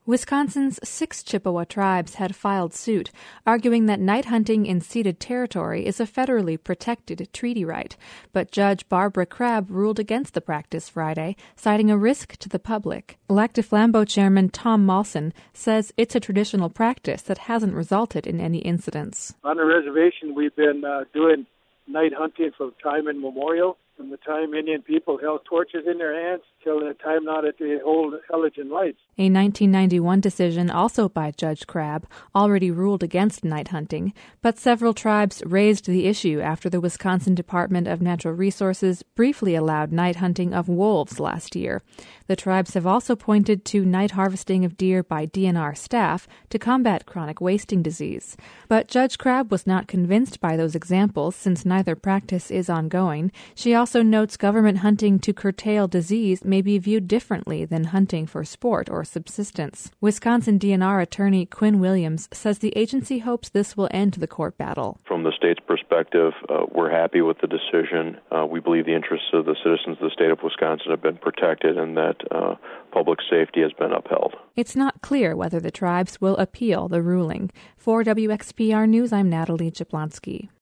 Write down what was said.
Wisconsin's 6 Chippewa tribes had filed suit, arguing that night hunting in ceded territory is a federally protected treaty right. But Judge Barbara Crabb ruled against the practice Friday, citing a risk to the public. Lac du Flambeau Chairman Tom Mawson says it's a traditional practice that hasn't resulted in any incidents. On the reservation, we've been doing night hunting from time immemorial, from the time Indian people held torches in their hands till the time now that they hold halogen lights. A 1991 decision, also by Judge Crabb, already ruled against night hunting, but several tribes raised the issue after the Wisconsin Department of Natural Resources briefly allowed night hunting of wolves last year. The tribes have also pointed to night harvesting of deer by DNR staff to combat chronic wasting disease. But Judge Crabb was not convinced by those examples since neither practice is ongoing. She also notes government hunting to curtail disease may be viewed differently than hunting for sport or subsistence. Wisconsin DNR attorney Quinn Williams says the agency hopes this will end the court battle. From the state's perspective, we're happy with the decision. We believe the interests of the citizens of the state of Wisconsin have been protected and that public safety has been upheld. It's not clear whether the tribes will appeal the ruling. For WXPR News, I'm Natalie Jablonski.